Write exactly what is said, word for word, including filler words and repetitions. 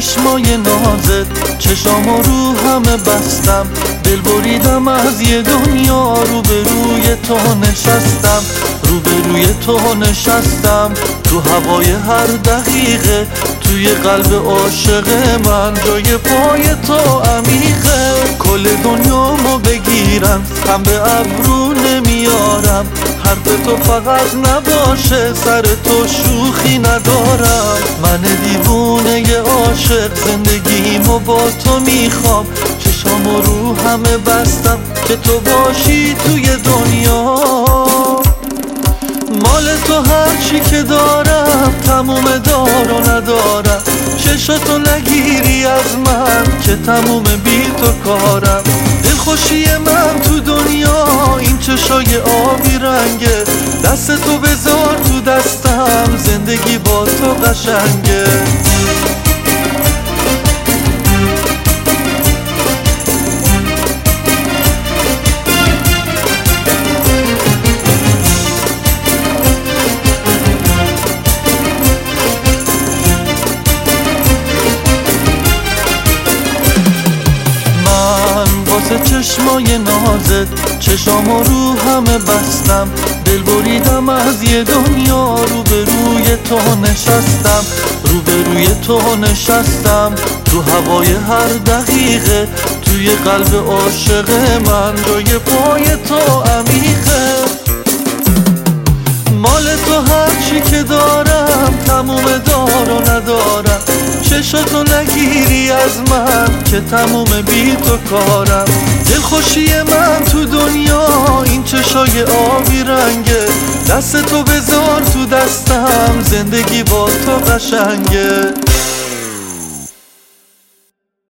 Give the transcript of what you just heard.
چشمای نازت، چشام و رو همه بستم، دل بریدم از یه دنیا، رو به روی تو نشستم، رو به روی تو نشستم، تو هوای هر دقیقه، توی قلب عاشق من، جای پای تو عمیقه. کل دنیامو بگیرم هم به ابرو نمیارم، حرف تو فقط نباشه، سر تو شوخی ندارم. من دیوونه ی عاشق، زندگیمو با تو میخوام، چشام و رو همه بستم که تو باشی توی دنیا. مال تو هرچی که دارم تموم دار و ندارم، چشاتو نگیری از من که تموم بی تو کارم. دلخوشی من تو دنیا این چشای آبی رنگه، دست تو بذار تو دستم، زندگی با تو قشنگه. واسه چشمای نازت، چشام و رو همه بستم، دل بریدم از یه دنیا، رو به روی تو نشستم، رو به روی تو نشستم، تو هوای هر دقیقه، توی قلب عاشق من، جای پای تو عمیقه. مال تو هرچی که دارم تموم دار و ندارم، چشاتو نگیری از من که تموم بی تو کارم. دلخوشی من تو دنیا این چشای آبی رنگه، دست تو بذار تو دستم، زندگی با تو قشنگه.